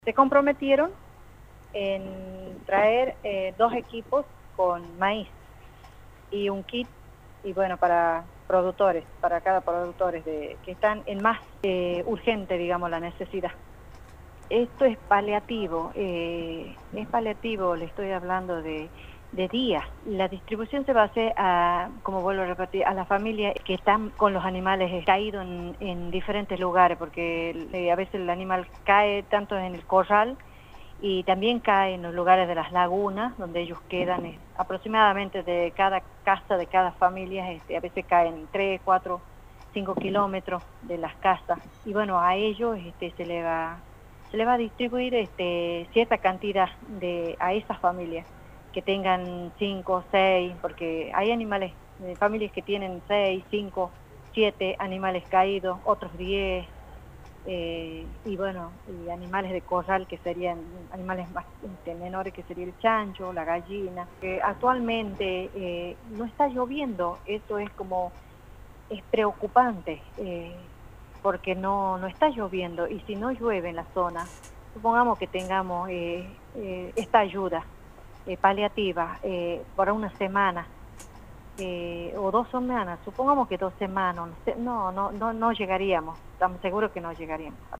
Se comprometieron en traer 2 equipos con maíz y un kit, y bueno, para productores, para cada productores que están en más urgente, digamos, la necesidad. Esto es paliativo, le estoy hablando de días. La distribución se va a hacer, como vuelvo a repetir, a las familias que están con los animales caídos en diferentes lugares, porque a veces el animal cae tanto en el corral y también cae en los lugares de las lagunas, donde ellos quedan aproximadamente de cada casa, de cada familia, a veces caen 3, 4, 5 kilómetros de las casas. Y bueno, a ellos se le va a distribuir cierta cantidad a esas familias que tengan 5, 6, porque hay animales, familias que tienen 6, 5, 7 animales caídos, otros 10, y bueno, y animales de corral que serían animales más menores, que sería el chancho, la gallina. Actualmente no está lloviendo, eso es preocupante, porque no está lloviendo, y si no llueve en la zona, supongamos que tengamos esta ayuda paliativa por una semana o 2 semanas, supongamos que 2 semanas, no llegaríamos, estamos seguros que no llegaríamos.